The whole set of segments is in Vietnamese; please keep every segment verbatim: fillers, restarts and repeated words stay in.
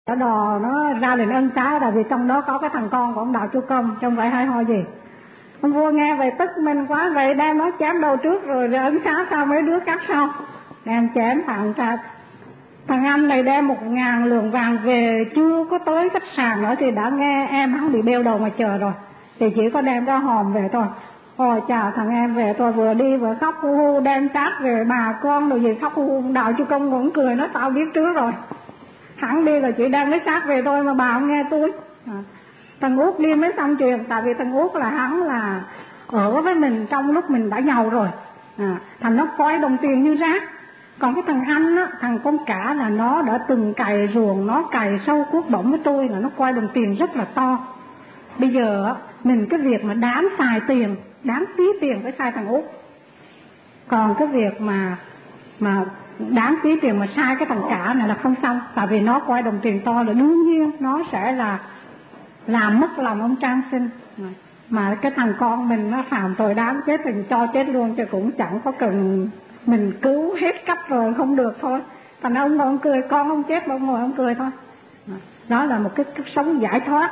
Đò nó ra lệnh ân xá là vì trong đó có cái thằng con của ông Đạo Chu Công, chứ không phải hay ho gì. Ông vua nghe vậy tức mình quá, vậy đem nó chém đầu trước rồi ân xá sau mấy đứa cắt sau. Đem chém thằng ta. Thằng anh này đem một ngàn lượng vàng về, chưa có tới khách sạn nữa thì đã nghe em hắn bị bêu đầu mà chờ rồi, thì chỉ có đem ra hòm về thôi. Ôi chào thằng em về tôi vừa đi vừa khóc hu hu, đem xác về bà con rồi gì khóc hu hu. Đạo Chu Công cũng cười nói tao biết trước rồi, hắn đi là chỉ đem cái xác về thôi mà bà không nghe tôi. À, thằng Út đi mới xong chuyện, tại vì thằng Út là hắn là ở với mình trong lúc mình đã giàu rồi, à, thằng nó coi đồng tiền như rác. Còn cái thằng anh á, thằng con cả là nó đã từng cày ruộng, nó cày sâu cuốc bổng với tôi là nó coi đồng tiền rất là to. Bây giờ á, mình cái việc mà đáng xài tiền, đáng phí tiền phải sai thằng Út. Còn cái việc mà mà đáng phí tiền mà sai cái thằng cả này là không xong, tại vì nó coi đồng tiền to là đương nhiên nó sẽ là làm mất lòng ông Trang Sinh. Mà cái thằng con mình nó phạm tội đáng chết thì cho chết luôn, chứ cũng chẳng có cần mình cứu hết cách rồi không được thôi. Thành ông ngồi ông cười, con ông chết mà ông ngồi ông cười thôi. Đó là một cái, cái sống giải thoát.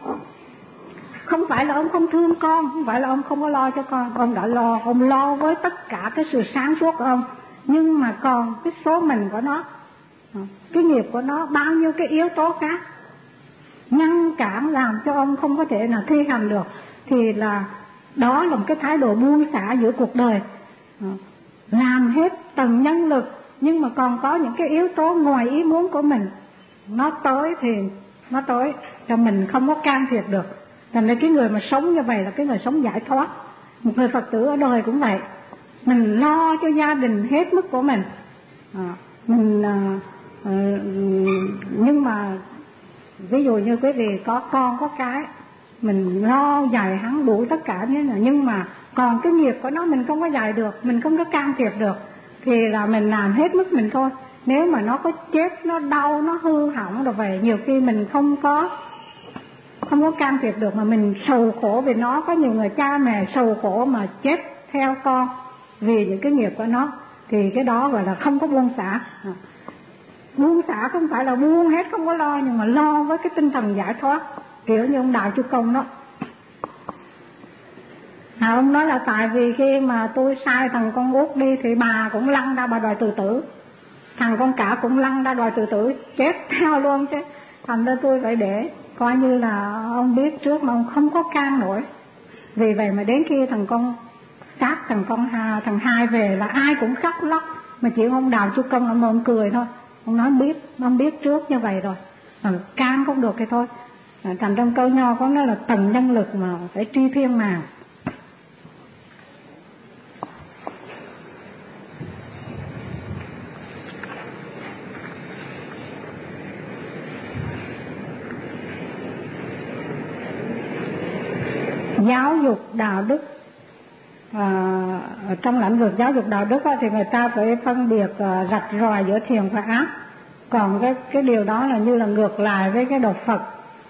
Không phải là ông không thương con, không phải là ông không có lo cho con, ông đã lo, ông lo với tất cả cái sự sáng suốt của ông. Nhưng mà còn cái số mình của nó, cái nghiệp của nó, bao nhiêu cái yếu tố khác ngăn cản làm cho ông không có thể nào thi hành được, thì là đó là một cái thái độ buông xả giữa cuộc đời. Làm hết tầng nhân lực, nhưng mà còn có những cái yếu tố ngoài ý muốn của mình, nó tới thì nó tới, cho mình không có can thiệp được. Thành ra cái người mà sống như vậy là cái người sống giải thoát. Một người Phật tử ở đời cũng vậy, mình lo cho gia đình hết mức của mình, à, mình à, à, nhưng mà ví dụ như quý vị có con có cái, mình lo dạy hắn đủ tất cả như là, nhưng mà còn cái nghiệp của nó mình không có dạy được, mình không có can thiệp được, thì là mình làm hết mức mình thôi. Nếu mà nó có chết, nó đau, nó hư hỏng rồi vậy, nhiều khi mình không có không có can thiệp được mà mình sầu khổ vì nó. Có nhiều người cha mẹ sầu khổ mà chết theo con vì những cái nghiệp của nó, thì cái đó gọi là không có buông xả. Buông xả không phải là buông hết không có lo, nhưng mà lo với cái tinh thần giải thoát, kiểu như ông Đạo Chu Công đó. À, ông nói là tại vì khi mà tôi sai thằng con Út đi thì bà cũng lăn ra bà đòi tự tử, thằng con cả cũng lăn ra đòi tự tử, chết theo luôn chứ. Thành ra tôi phải để coi như là ông biết trước mà ông không có can nổi. Vì vậy mà đến khi thằng con sát thằng con hà, thằng hai về là ai cũng khóc lóc, mà chỉ ông Đạo Chu Công ông, ông cười thôi. Ông nói biết, ông biết trước như vậy rồi, à, can không được thì thôi. À, thành trong câu nho có nói là tầng nhân lực mà phải tri thiên mà. Giáo dục đạo đức, à, trong lĩnh vực giáo dục đạo đức á, thì người ta phải phân biệt à, rạch ròi giữa thiện và ác. Còn cái, cái điều đó là như là ngược lại với cái đạo Phật.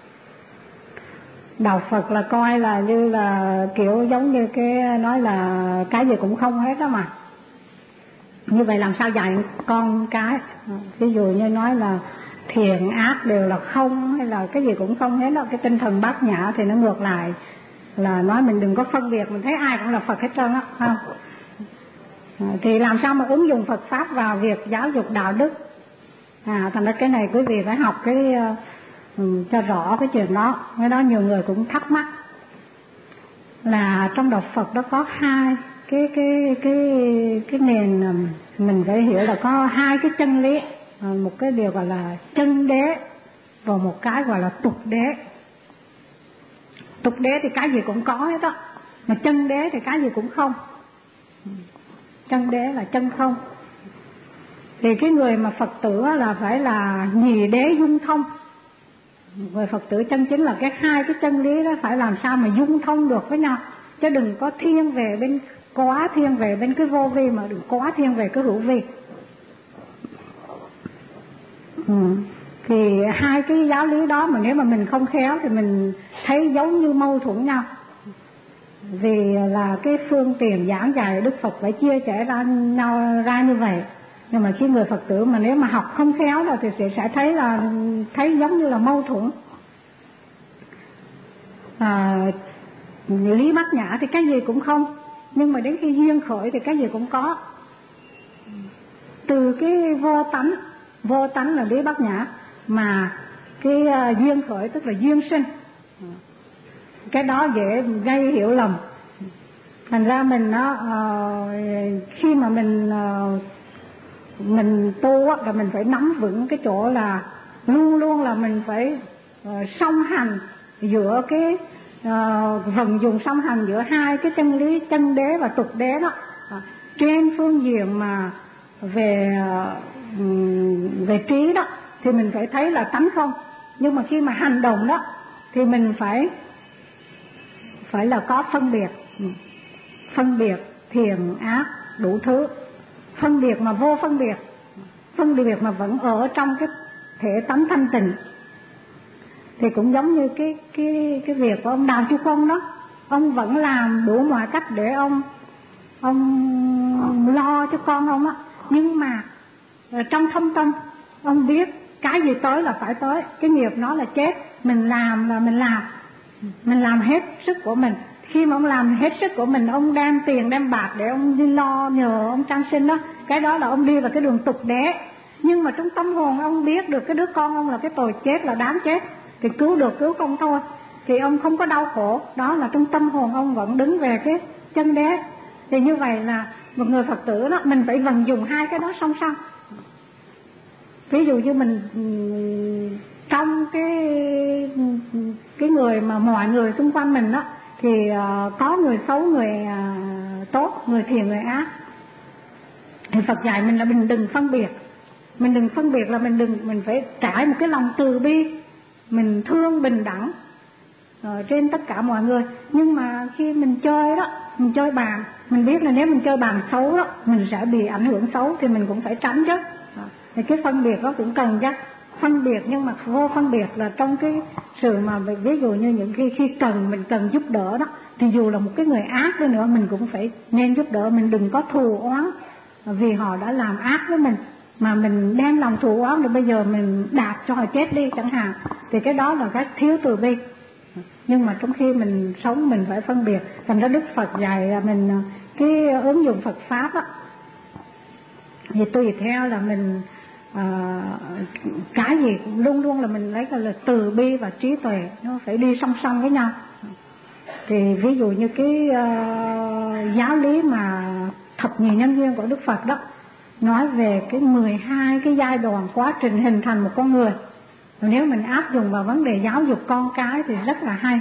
Đạo Phật là coi là như là kiểu giống như cái nói là cái gì cũng không hết đó mà. Như vậy làm sao dạy con cái? Ví dụ như nói là thiện ác đều là không, hay là cái gì cũng không hết đó. Cái tinh thần bát nhã thì nó ngược lại, là nói mình đừng có phân biệt, mình thấy ai cũng là Phật hết trơn á, không? À, thì làm sao mà ứng dụng Phật Pháp vào việc giáo dục đạo đức? À, thành ra cái này quý vị phải học cái uh, cho rõ cái chuyện đó. Cái đó nhiều người cũng thắc mắc là trong đạo Phật đó có hai cái cái cái cái nền, mình phải hiểu là có hai cái chân lý, một cái điều gọi là chân đế và một cái gọi là tục đế. Tục đế thì cái gì cũng có hết đó, mà chân đế thì cái gì cũng không. Chân đế là chân không. Thì cái người mà Phật tử là phải là nhì đế dung thông. Người Phật tử chân chính là cái hai cái chân lý đó phải làm sao mà dung thông được với nhau, chứ đừng có thiên về bên quá thiên về bên cái vô vi, mà đừng quá thiên về cái hữu vi. Ừ. Thì hai cái giáo lý đó mà nếu mà mình không khéo thì mình thấy giống như mâu thuẫn nhau. Vì là cái phương tiện giảng dạy Đức Phật phải chia sẻ ra nhau ra như vậy, Nhưng mà khi người Phật tử mà nếu mà học không khéo rồi thì sẽ, sẽ thấy là thấy giống như là mâu thuẫn. À, lý bát nhã thì cái gì cũng không, nhưng mà đến khi duyên khởi thì cái gì cũng có. Từ cái vô tánh, vô tánh là lý bát nhã, mà cái uh, duyên khởi tức là duyên sinh, cái đó dễ gây hiểu lầm. Thành ra mình nó uh, khi mà mình uh, mình tu á, là mình phải nắm vững cái chỗ là luôn luôn là mình phải uh, song hành giữa cái uh, vận dụng song hành giữa hai cái chân lý chân đế và tục đế đó. Uh, trên phương diện mà về uh, về trí đó thì mình phải thấy là tánh không, nhưng mà khi mà hành động đó thì mình phải phải là có phân biệt, phân biệt thiện ác đủ thứ, phân biệt mà vô phân biệt, phân biệt mà vẫn ở trong cái thể tánh thanh tịnh. Thì cũng giống như cái cái cái việc của ông Đào Chu Công đó, ông vẫn làm đủ mọi cách để ông ông lo cho con ông á, nhưng mà trong thâm tâm ông biết cái gì tới là phải tới, cái nghiệp nó là chết, mình làm là mình làm, mình làm hết sức của mình. Khi mà ông làm hết sức của mình, ông đem tiền đem bạc để ông đi lo nhờ ông trang sinh đó, cái đó là ông đi vào cái đường tục đế. Nhưng mà trong tâm hồn ông biết được cái đứa con ông là cái tội chết, là đáng chết, thì cứu được cứu không thôi, thì ông không có đau khổ. Đó là trong tâm hồn ông vẫn đứng về cái chân đế. Thì như vậy là một người Phật tử đó, mình phải vận dụng hai cái đó song song. Ví dụ như mình trong cái cái người mà mọi người xung quanh mình đó, thì uh, có người xấu, người uh, tốt, người thiện, người ác. Thì Phật dạy mình là mình đừng phân biệt, mình đừng phân biệt là mình đừng mình phải trải một cái lòng từ bi, mình thương bình đẳng uh, trên tất cả mọi người. Nhưng mà khi mình chơi đó, mình chơi bàn, mình biết là nếu mình chơi bàn xấu đó, mình sẽ bị ảnh hưởng xấu, thì mình cũng phải tránh chứ. Thì cái phân biệt đó cũng cần chắc, phân biệt nhưng mà vô phân biệt là trong cái sự mà ví dụ như những khi khi cần mình cần giúp đỡ đó, thì dù là một cái người ác đi nữa mình cũng phải nên giúp đỡ, mình đừng có thù oán vì họ đã làm ác với mình, mà mình đem lòng thù oán để bây giờ mình đạp cho họ chết đi chẳng hạn, thì cái đó là cái thiếu từ bi. Nhưng mà trong khi mình sống mình phải phân biệt. Thành ra Đức Phật dạy là mình cái ứng dụng Phật pháp đó, thì tùy theo là mình à, cái gì cũng luôn luôn là mình lấy là từ bi và trí tuệ, nó phải đi song song với nhau. Thì ví dụ như cái uh, giáo lý mà thập nhị nhân duyên của Đức Phật đó, nói về cái mười hai cái giai đoạn quá trình hình thành một con người. Nếu mình áp dụng vào vấn đề giáo dục con cái thì rất là hay.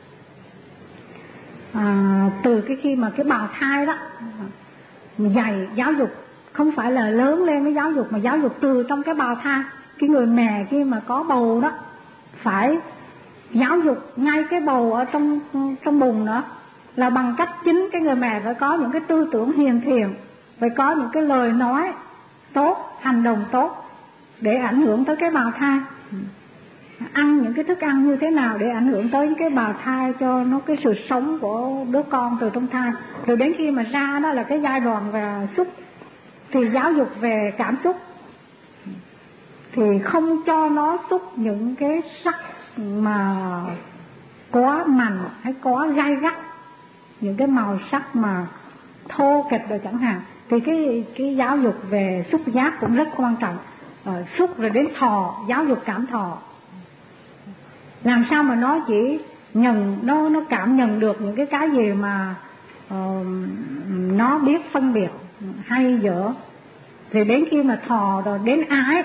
À, từ cái khi mà cái bào thai đó, dạy giáo dục, không phải là lớn lên mới giáo dục, mà giáo dục từ trong cái bào thai. Cái người mẹ khi mà có bầu đó phải giáo dục ngay cái bầu ở trong trong bụng nữa, là bằng cách chính cái người mẹ phải có những cái tư tưởng hiền thiện, phải có những cái lời nói tốt, hành động tốt để ảnh hưởng tới cái bào thai. Ăn những cái thức ăn như thế nào để ảnh hưởng tới cái bào thai, cho nó cái sự sống của đứa con từ trong thai. Rồi đến khi mà ra đó là cái giai đoạn về xúc, thì giáo dục về cảm xúc, thì không cho nó xúc những cái sắc mà quá mạnh hay quá gai gắt, những cái màu sắc mà thô kịch rồi chẳng hạn. Thì cái cái giáo dục về xúc giác cũng rất quan trọng. Ờ, xúc rồi đến thọ, giáo dục cảm thọ, làm sao mà nó chỉ nhận, nó nó cảm nhận được những cái cái gì mà uh, nó biết phân biệt hay dở. Thì đến khi mà thọ rồi đến ái,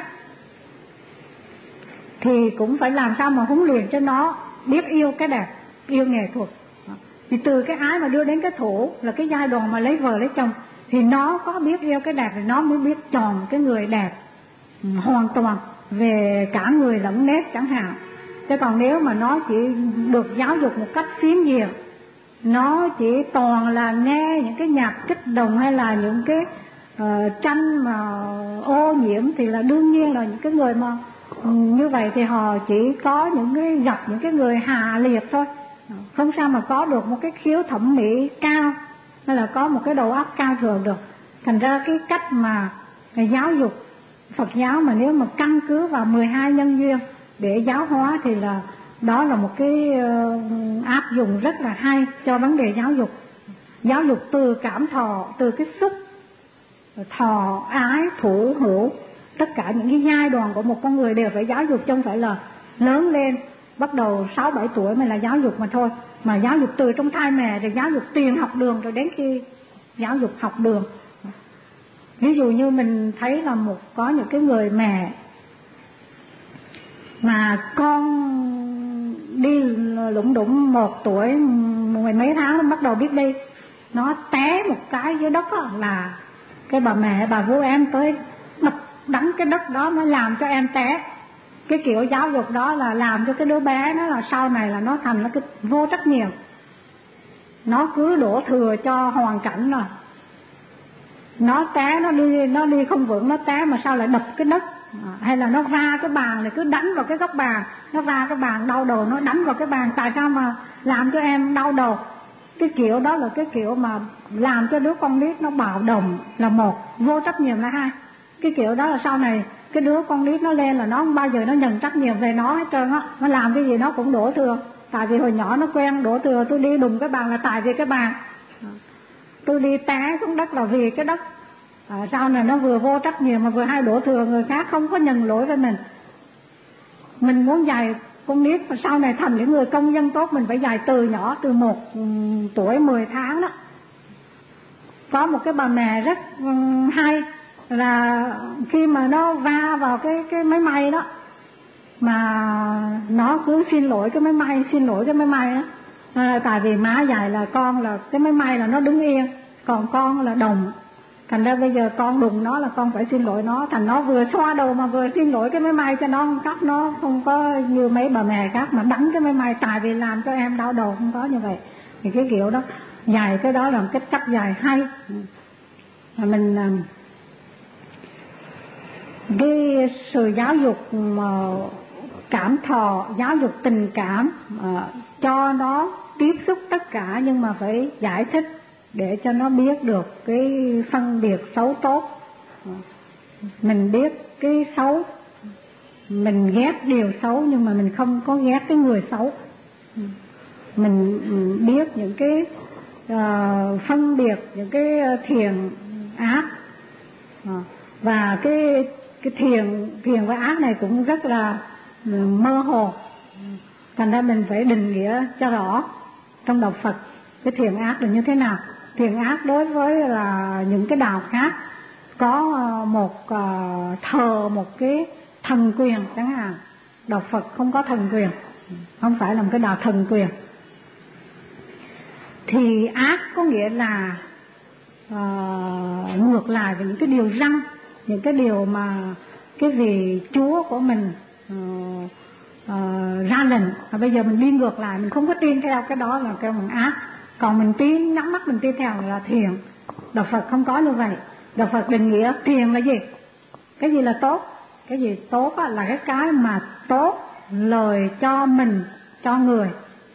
thì cũng phải làm sao mà huấn luyện cho nó biết yêu cái đẹp, yêu nghệ thuật. Thì từ cái ái mà đưa đến cái thủ là cái giai đoạn mà lấy vợ lấy chồng, thì nó có biết yêu cái đẹp thì nó mới biết chọn cái người đẹp hoàn toàn về cả người lẫn nét chẳng hạn. Chứ còn nếu mà nó chỉ được giáo dục một cách phiến diện, nó chỉ toàn là nghe những cái nhạc kích động hay là những cái uh, tranh mà ô nhiễm, thì là đương nhiên là những cái người mà um, như vậy thì họ chỉ có những cái gặp những cái người hạ liệt thôi, không sao mà có được một cái khiếu thẩm mỹ cao hay là có một cái đầu óc cao thượng được. Thành ra cái cách mà cái giáo dục Phật giáo mà nếu mà căn cứ vào mười hai nhân duyên để giáo hóa thì là đó là một cái uh, áp dụng rất là hay cho vấn đề giáo dục. Giáo dục từ cảm thọ, từ cái xúc, thọ, ái, thủ, hữu, tất cả những cái giai đoạn của một con người đều phải giáo dục, chứ không phải là lớn lên bắt đầu sáu bảy tuổi mới là giáo dục mà thôi. Mà giáo dục từ trong thai mẹ, rồi giáo dục tiền học đường, rồi đến khi giáo dục học đường. Ví dụ như mình thấy là một có những cái người mẹ mà con đi lủng đủng một tuổi mười mấy tháng nó bắt đầu biết đi, nó té một cái dưới đất đó, là cái bà mẹ bà vú em tới đập đánh cái đất đó, nó làm cho em té. Cái kiểu giáo dục đó là làm cho cái đứa bé nó là sau này là nó thành nó cái vô trách nhiệm, nó cứ đổ thừa cho hoàn cảnh rồi. Nó té, nó đi nó đi không vững, nó té mà sao lại đập cái đất, à, hay là nó va cái bàn này cứ đánh vào cái góc bàn, nó va cái bàn đau đầu, nó đánh vào cái bàn, tại sao mà làm cho em đau đầu? Cái kiểu đó là cái kiểu mà làm cho đứa con nít nó bạo động là một, vô trách nhiệm là hai. Cái kiểu đó là sau này cái đứa con nít nó lên là nó không bao giờ nó nhận trách nhiệm về nó hết trơn á, nó làm cái gì nó cũng đổ thừa. Tại vì hồi nhỏ nó quen đổ thừa, tôi đi đụng cái bàn là tại vì cái bàn, tôi đi té xuống đất là vì cái đất. À, sau này nó vừa vô trách nhiệm mà vừa hay đổ thừa người khác, không có nhận lỗi với mình. Mình muốn dạy con nít mà sau này thành những người công dân tốt, mình phải dạy từ nhỏ, từ một um, tuổi mười tháng đó. Có một cái bà mẹ rất um, hay là khi mà nó va vào cái cái máy may đó, mà nó cứ xin lỗi cái máy may, xin lỗi cái máy may đó. À, tại vì má dạy là con là cái máy may là nó đứng yên, còn con là đồng. Thành ra bây giờ con đụng nó là con phải xin lỗi nó. Thành nó vừa xoa đầu mà vừa xin lỗi cái máy may cho nó không cắt, nó không có như mấy bà mẹ khác mà đánh cái máy may tại vì làm cho em đau đầu, không có như vậy. Thì cái kiểu đó dạy cái đó là một cái cách dạy hay. Mà mình cái sự giáo dục mà cảm thọ, giáo dục tình cảm, cho nó tiếp xúc tất cả, nhưng mà phải giải thích để cho nó biết được cái phân biệt xấu tốt. Mình biết cái xấu, mình ghét điều xấu nhưng mà mình không có ghét cái người xấu. Mình biết những cái uh, phân biệt những cái thiện ác, uh, và cái cái thiện thiện và ác này cũng rất là mơ hồ. Thành ra mình phải định nghĩa cho rõ trong đạo Phật cái thiện ác là như thế nào. Thiện ác đối với là những cái đạo khác có một uh, thờ một cái thần quyền chẳng hạn, đạo Phật không có thần quyền, không phải là một cái đạo thần quyền. Thì ác có nghĩa là uh, ngược lại với những cái điều răn, những cái điều mà cái vị Chúa của mình uh, uh, ra lệnh, và bây giờ mình đi ngược lại, mình không có tin theo cái đó là cái bằng ác. Còn mình tin, nhắm mắt mình tin theo là thiện. Đạo Phật không có như vậy. Đạo Phật định nghĩa thiện là gì? Cái gì là tốt? Cái gì tốt là cái cái mà tốt lời cho mình, cho người,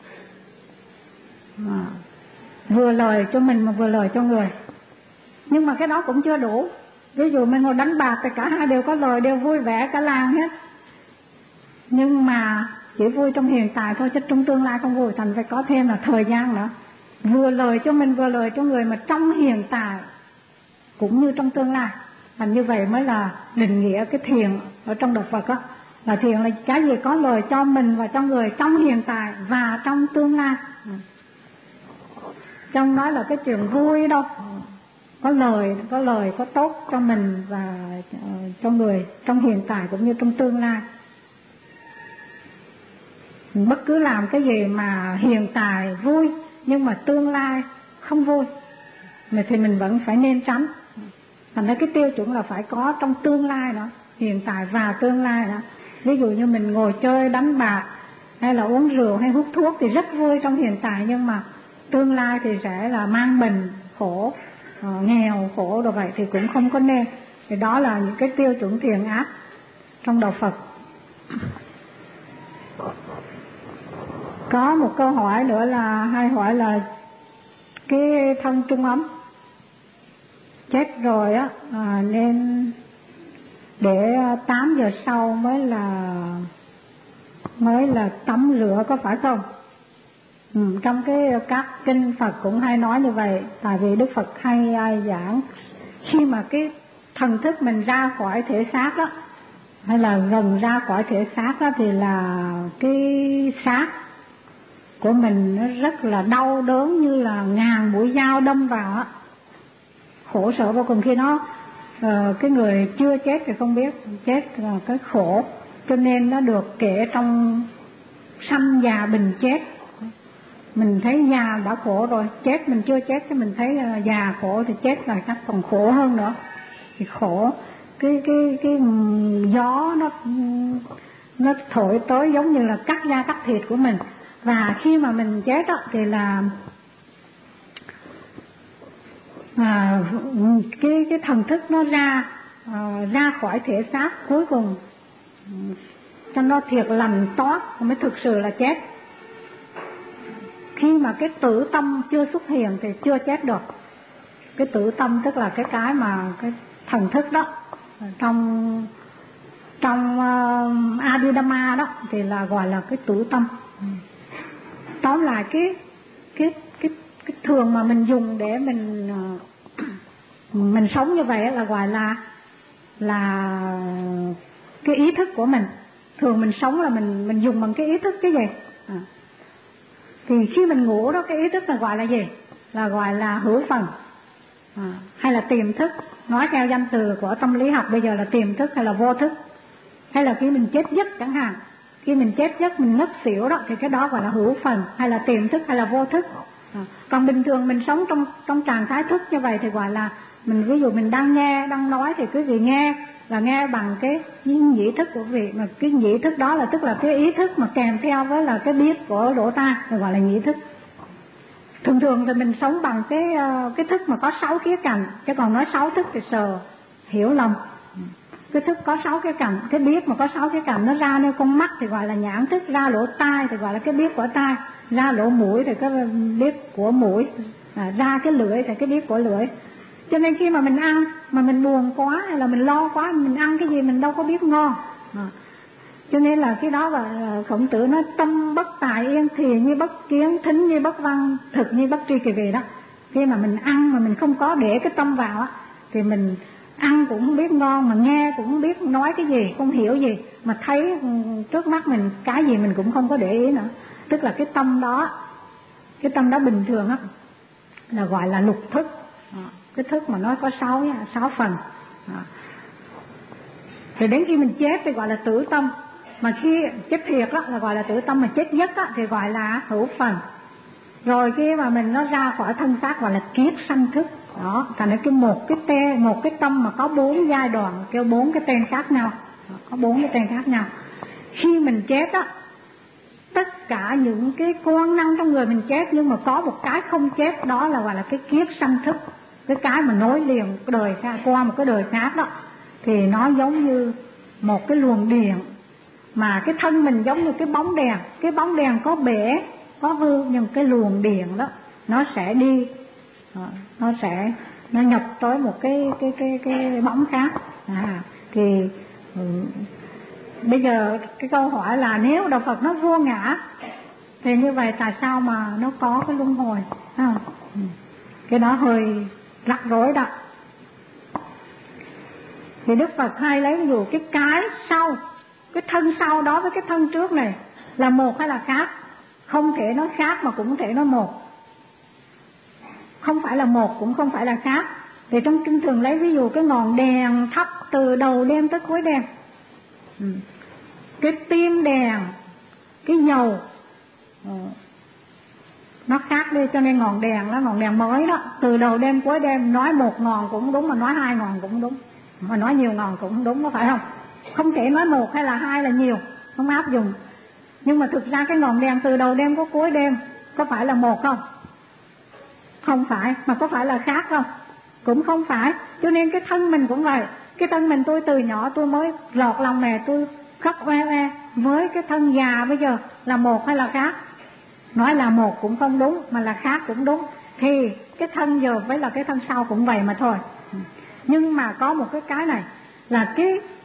à, vừa lời cho mình mà vừa lời cho người. Nhưng mà cái đó cũng chưa đủ. Ví dụ mình ngồi đánh bạc thì cả hai đều có lời, đều vui vẻ cả làng hết, nhưng mà chỉ vui trong hiện tại thôi, chứ trong tương lai không vui. Thành phải có thêm là thời gian nữa, vừa lời cho mình vừa lời cho người, mà trong hiện tại cũng như trong tương lai. Thành như vậy mới là định nghĩa cái thiện ở trong đạo Phật á. Là thiện là cái gì có lời cho mình và cho người trong hiện tại và trong tương lai. Trong nói là cái chuyện vui đâu, có lời, có lời có tốt cho mình và cho người trong hiện tại cũng như trong tương lai. Bất cứ làm cái gì mà hiện tại vui nhưng mà tương lai không vui thì mình vẫn phải nên tránh. Thành ra cái tiêu chuẩn là phải có trong tương lai nữa, hiện tại và tương lai nữa. Ví dụ như mình ngồi chơi đánh bạc hay là uống rượu hay hút thuốc thì rất vui trong hiện tại, nhưng mà tương lai thì sẽ là mang bệnh, khổ, nghèo, khổ rồi vậy thì cũng không có nên. Thì đó là những cái tiêu chuẩn thiện ác trong đạo Phật. Có một câu hỏi nữa là hay hỏi là cái thân trung ấm chết rồi á, à, nên để tám giờ sau mới là mới là tắm rửa, có phải không? Ừ, trong cái các kinh Phật cũng hay nói như vậy. Tại vì Đức Phật hay ai giảng khi mà cái thần thức mình ra khỏi thể xác đó, hay là gần ra khỏi thể xác đó, thì là cái xác của mình nó rất là đau đớn, như là ngàn mũi dao đâm vào á, khổ sở vô cùng. Khi nó uh, cái người chưa chết thì không biết, chết là cái khổ, cho nên nó được kể trong sanh già bình chết. Mình thấy già đã khổ rồi, chết mình chưa chết thì mình thấy uh, già khổ, thì chết là chắc còn khổ hơn nữa. Thì khổ, cái cái cái gió nó nó thổi tới giống như là cắt da cắt thịt của mình. Và khi mà mình chết đó, thì là à, cái cái thần thức nó ra à, ra khỏi thể xác, cuối cùng cho nó thiệt lành toát mới thực sự là chết. Khi mà cái tử tâm chưa xuất hiện thì chưa chết được. Cái tử tâm tức là cái cái mà cái thần thức đó trong trong uh, Abhidhamma đó thì là gọi là cái tử tâm. Tóm lại cái cái cái cái thường mà mình dùng để mình uh, mình sống như vậy là gọi là là cái ý thức của mình. Thường mình sống là mình mình dùng bằng cái ý thức cái gì? À. Thì khi mình ngủ đó, cái ý thức là gọi là gì? Là gọi là hữu phần. À, hay là tiềm thức, nói theo danh từ của tâm lý học bây giờ là tiềm thức hay là vô thức. Hay là khi mình chết giấc chẳng hạn, khi mình chết giấc mình ngất xỉu đó, thì cái đó gọi là hữu phần hay là tiềm thức hay là vô thức. À, còn bình thường mình sống trong trong trạng thái thức như vậy thì gọi là mình, ví dụ mình đang nghe đang nói thì quý vị nghe là nghe bằng cái nhĩ thức của quý vị, mà cái nhĩ thức đó là tức là cái ý thức mà kèm theo với là cái biết của lỗ tai thì gọi là nhĩ thức. Thường thường thì mình sống bằng cái cái thức mà có sáu khía cạnh, chứ còn nói sáu thức thì sờ hiểu lầm. Cái thức có sáu khía cạnh, cái biết mà có sáu khía cạnh nó ra nơi con mắt thì gọi là nhãn thức, ra lỗ tai thì gọi là cái biết của tai, ra lỗ mũi thì cái biết của mũi, à, ra cái lưỡi thì cái biết của lưỡi. Cho nên khi mà mình ăn mà mình buồn quá hay là mình lo quá, mình ăn cái gì mình đâu có biết ngon. À, cho nên là cái đó là Khổng Tử nói tâm bất tại yên, thì như bất kiến, thính như bất văn, thực như bất tri kỳ vị đó. Khi mà mình ăn mà mình không có để cái tâm vào á, thì mình ăn cũng không biết ngon, mà nghe cũng không biết nói cái gì, không hiểu gì, mà thấy trước mắt mình cái gì mình cũng không có để ý nữa. Tức là cái tâm đó, cái tâm đó bình thường á là gọi là lục thức. À, cái thức mà nói có sáu sáu phần. À, rồi đến khi mình chết thì gọi là tử tâm. Mà khi chết thiệt đó là gọi là tử tâm, mà chết giấc á thì gọi là hữu phần. Rồi khi mà mình nó ra khỏi thân xác gọi là kiết sanh thức. Đó, thành ra cái một cái tê, một cái tâm mà có bốn giai đoạn, kêu bốn cái tên khác nhau. Đó, có bốn cái tên khác nhau. Khi mình chết á, tất cả những cái quan năng trong người mình chết, nhưng mà có một cái không chết, đó là gọi là cái kiết sanh thức. Cái cái mà nối liền cái đời khác qua một cái đời khác đó, thì nó giống như một cái luồng điện, mà cái thân mình giống như cái bóng đèn. Cái bóng đèn có bể, có hư, nhưng cái luồng điện đó nó sẽ đi, nó sẽ nó nhập tới một cái cái cái cái bóng khác. À, thì ừ, bây giờ cái câu hỏi là nếu đạo Phật nó vô ngã thì như vậy tại sao mà nó có cái luân hồi? À, cái đó hơi rắc rối đó. Thì Đức Phật hay lấy ví dụ cái cái sau, cái thân sau đó với cái thân trước này là một hay là khác? Không thể nó khác mà cũng thể nó một. Không phải là một cũng không phải là khác. Thì trong kinh thường lấy ví dụ cái ngọn đèn thắp từ đầu đêm tới cuối đêm. Ừ. Cái tim đèn, cái dầu, ừ, nó khác đi, cho nên ngọn đèn đó, ngọn đèn mới đó, từ đầu đêm cuối đêm, nói một ngọn cũng đúng, mà nói hai ngọn cũng đúng, mà nói nhiều ngọn cũng đúng, có phải không? Không thể nói một hay là hai là nhiều, không áp dụng. Nhưng mà thực ra cái ngọn đèn từ đầu đêm có cuối đêm có phải là một không? Không phải. Mà có phải là khác không? Cũng không phải. Cho nên cái thân mình cũng vậy. Cái thân mình tôi từ nhỏ tôi mới lọt lòng mẹ tôi khóc oe oe, với cái thân già bây giờ là một hay là khác? Nói là một cũng không đúng, mà là khác cũng đúng. Thì cái thân giờ với là cái thân sau cũng vậy mà thôi. Nhưng mà có một cái cái này là cái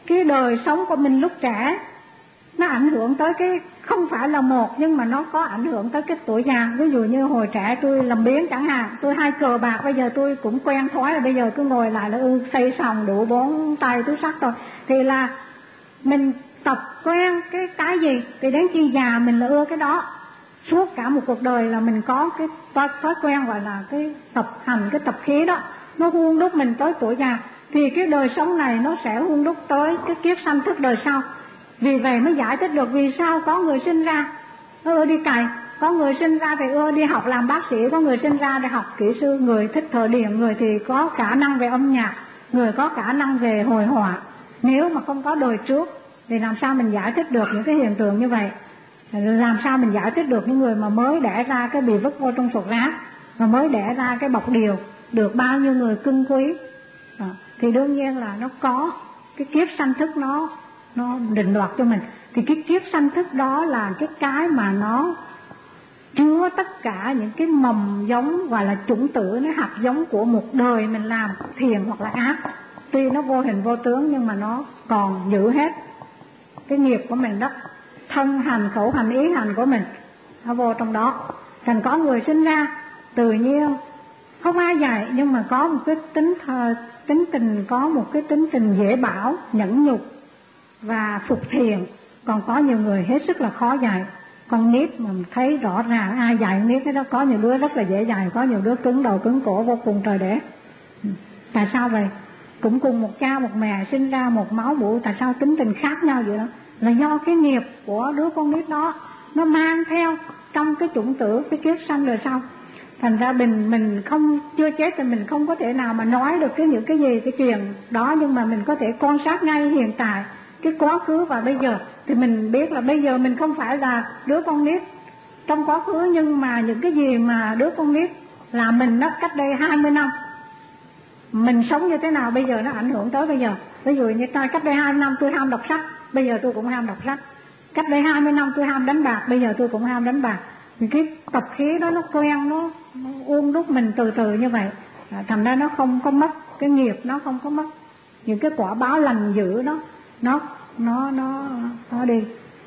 cái đời sống của mình lúc trẻ nó ảnh hưởng tới cái, không phải là một nhưng mà nó có ảnh hưởng tới cái tuổi già. Ví dụ như hồi trẻ tôi làm biếng chẳng hạn, tôi hay cờ bạc, bây giờ tôi cũng quen thói là bây giờ cứ ngồi lại là ư xây sòng đủ bốn tay túi sắt rồi. Thì là mình tập quen cái cái gì thì đến khi già mình là ưa cái đó. Suốt cả một cuộc đời là mình có cái thói quen gọi là cái tập hành, cái tập khí đó, nó hun đúc mình tới tuổi già. Thì cái đời sống này nó sẽ hun đúc tới cái kiếp sanh thức đời sau. Vì vậy mới giải thích được vì sao có người sinh ra nó ưa đi cày, có người sinh ra thì ưa đi học làm bác sĩ, có người sinh ra để học kỹ sư, người thích thợ điện, người thì có khả năng về âm nhạc, người có khả năng về hội họa. Nếu mà không có đời trước thì làm sao mình giải thích được những cái hiện tượng như vậy? Làm sao mình giải thích được những người mà mới đẻ ra cái bị vứt vô trong sọt rác, mà mới đẻ ra cái bọc điều, được bao nhiêu người cưng quý? À, thì đương nhiên là nó có cái kiếp sanh thức nó nó định đoạt cho mình. Thì cái kiếp sanh thức đó là cái cái mà nó chứa tất cả những cái mầm giống gọi là chủng tử, nó hạt giống của một đời mình làm thiện hoặc là ác. Tuy nó vô hình vô tướng nhưng mà nó còn giữ hết cái nghiệp của mình đó, thân hành khẩu hành ý hành của mình nó vô trong đó. Thành có người sinh ra tự nhiên không ai dạy, nhưng mà có một cái tính thờ, tính tình, có một cái tính tình dễ bảo, nhẫn nhục và phục thiện. Còn có nhiều người hết sức là khó dạy. Con nít mà thấy rõ ràng ai dạy con nít cái đó, có nhiều đứa rất là dễ dạy, có nhiều đứa cứng đầu cứng cổ vô cùng trời đẻ. Tại sao vậy? Cũng cùng một cha một mẹ sinh ra một máu mủ, tại sao tính tình khác nhau vậy đó? Là do cái nghiệp của đứa con nít đó nó mang theo trong cái chủng tử, cái kiếp sanh đời sau. Thành ra mình mình không chưa chết thì mình không có thể nào mà nói được cái những cái gì cái chuyện đó, nhưng mà mình có thể quan sát ngay hiện tại, cái quá khứ và bây giờ. Thì mình biết là bây giờ mình không phải là đứa con nít trong quá khứ, nhưng mà những cái gì mà đứa con nít là mình đó cách đây hai mươi năm, mình sống như thế nào bây giờ nó ảnh hưởng tới bây giờ. Ví dụ như cách đây hai mươi năm tôi ham đọc sách, bây giờ tôi cũng ham đọc sách. Cách đây hai mươi năm tôi ham đánh bạc, bây giờ tôi cũng ham đánh bạc. Thì cái tập khí đó nó quen, nó, nó uốn đúc mình từ từ như vậy. À, thành ra nó không có mất cái nghiệp, nó không có mất những cái quả báo lành dữ đó, nó nó nó nó đi.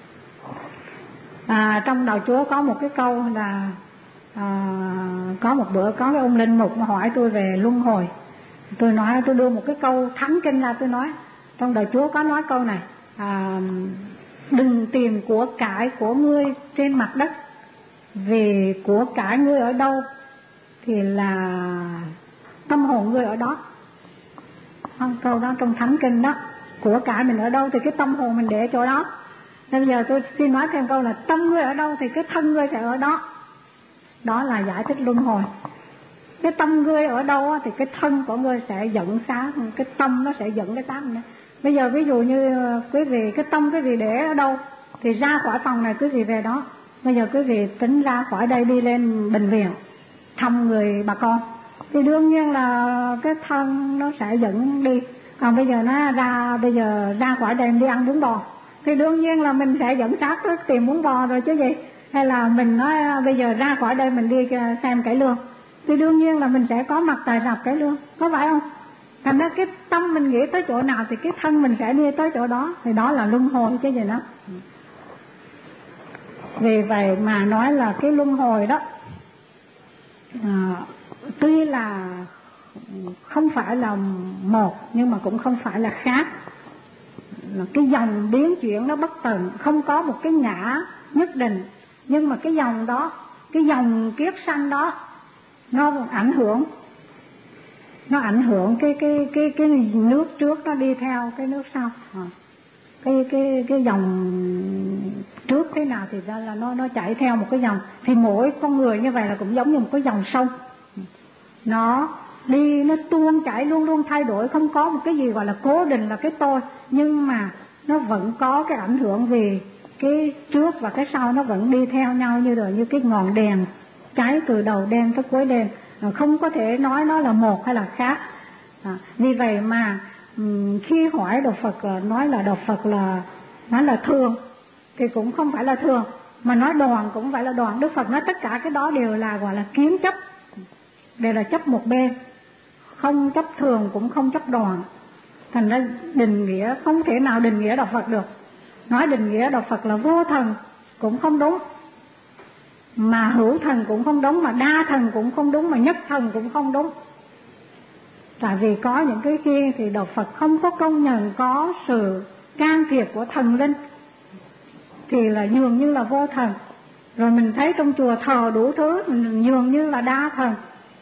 À, trong Đạo Chúa có một cái câu là à, có một bữa có cái ông linh mục mà hỏi tôi về luân hồi. Tôi nói, tôi đưa một cái câu thánh kinh ra, tôi nói trong Đạo Chúa có nói câu này: à, đừng tìm của cải của ngươi trên mặt đất, vì của cải ngươi ở đâu thì là tâm hồn ngươi ở đó. Không, câu đó trong thánh kinh đó, của cải mình ở đâu thì cái tâm hồn mình để chỗ đó. Nên giờ tôi xin nói thêm câu là tâm ngươi ở đâu thì cái thân ngươi sẽ ở đó. Đó là giải thích luân hồi. Cái tâm ngươi ở đâu thì cái thân của ngươi sẽ dẫn sáng, cái tâm nó sẽ dẫn cái sáng. Bây giờ ví dụ như quý vị, cái tâm quý vị để ở đâu thì ra khỏi phòng này quý vị về đó. Bây giờ quý vị tính ra khỏi đây đi lên bệnh viện thăm người bà con, thì đương nhiên là cái thân nó sẽ dẫn đi. Còn bây giờ nó ra, bây giờ ra khỏi đây đi ăn bún bò, thì đương nhiên là mình sẽ dẫn xác tới tìm bún bò rồi chứ gì. Hay là mình nói bây giờ ra khỏi đây mình đi xem cải lương, thì đương nhiên là mình sẽ có mặt tại rạp cải lương, có phải không? Thành ra cái tâm mình nghĩ tới chỗ nào thì cái thân mình sẽ đi tới chỗ đó. Thì đó là luân hồi chứ gì đó. Vì vậy mà nói là cái luân hồi đó à, tuy là không phải là một nhưng mà cũng không phải là khác. Là cái dòng biến chuyển nó bất tận, không có một cái ngã nhất định. Nhưng mà cái dòng đó, cái dòng kiếp sanh đó nó ảnh hưởng, nó ảnh hưởng cái cái cái cái nước trước nó đi theo cái nước sau. À, cái cái cái dòng trước thế nào thì ra là nó nó chạy theo một cái dòng. Thì mỗi con người như vậy là cũng giống như một cái dòng sông, nó đi nó tuôn chảy luôn luôn thay đổi, không có một cái gì gọi là cố định là cái tôi, nhưng mà nó vẫn có cái ảnh hưởng vì cái trước và cái sau nó vẫn đi theo nhau như rồi, như cái ngọn đèn cháy từ đầu đen tới cuối đen, không có thể nói nó là một hay là khác. À, vì vậy mà um, khi hỏi Đạo Phật nói là Đạo Phật là nói là thường thì cũng không phải là thường, mà nói đoàn cũng phải là đoàn. Đức Phật nói tất cả cái đó đều là gọi là kiến chấp, đều là chấp một bên, không chấp thường cũng không chấp đoàn. Thành ra định nghĩa không thể nào định nghĩa đạo Phật được. Nói định nghĩa đạo Phật là vô thần cũng không đúng, mà hữu thần cũng không đúng, mà đa thần cũng không đúng, mà nhất thần cũng không đúng. Tại vì có những cái khi thì đạo Phật không có công nhận có sự can thiệp của thần linh thì là dường như là vô thần. Rồi mình thấy trong chùa thờ đủ thứ, mình dường như là đa thần.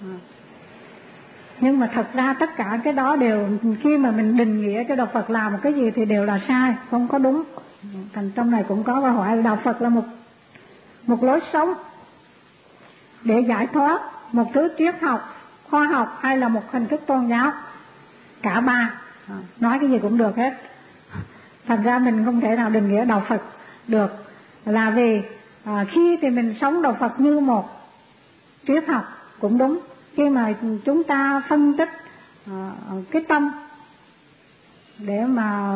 Nhưng mà thật ra tất cả cái đó đều, khi mà mình định nghĩa cho đạo Phật làm một cái gì thì đều là sai, không có đúng. Thành trong này cũng có câu hỏi là đạo Phật là một một lối sống để giải thoát, một thứ triết học, khoa học hay là một hình thức tôn giáo? Cả ba, nói cái gì cũng được hết. Thành ra mình không thể nào định nghĩa đạo Phật được, là vì à, khi thì mình sống đạo Phật như một triết học cũng đúng. Khi mà chúng ta phân tích à, cái tâm để mà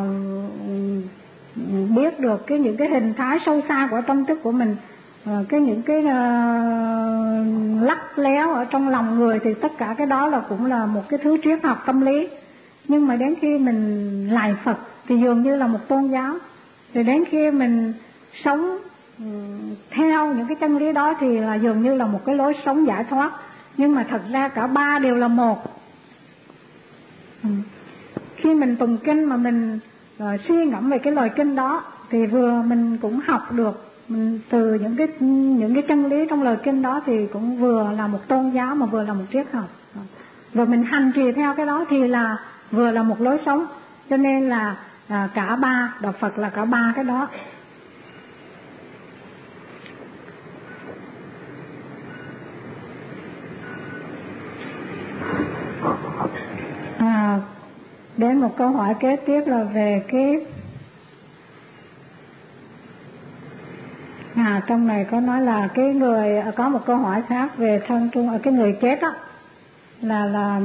biết được cái những cái hình thái sâu xa của tâm thức của mình, à, cái những cái uh, lắc léo ở trong lòng người, thì tất cả cái đó là cũng là một cái thứ triết học tâm lý. Nhưng mà đến khi mình lại Phật thì dường như là một tôn giáo. Rồi đến khi mình sống theo những cái chân lý đó thì là dường như là một cái lối sống giải thoát. Nhưng mà thật ra cả ba đều là một. Khi mình tụng kinh mà mình uh, suy ngẫm về cái lời kinh đó thì vừa mình cũng học được mình từ những cái những cái chân lý trong lời kinh đó, thì cũng vừa là một tôn giáo mà vừa là một triết học. Rồi mình hành trì theo cái đó thì là vừa là một lối sống. Cho nên là à, cả ba, đạo Phật là cả ba cái đó. À, đến một câu hỏi kế tiếp là về cái à trong này có nói là cái người, có một câu hỏi khác về thân trung ở cái người chết đó, là là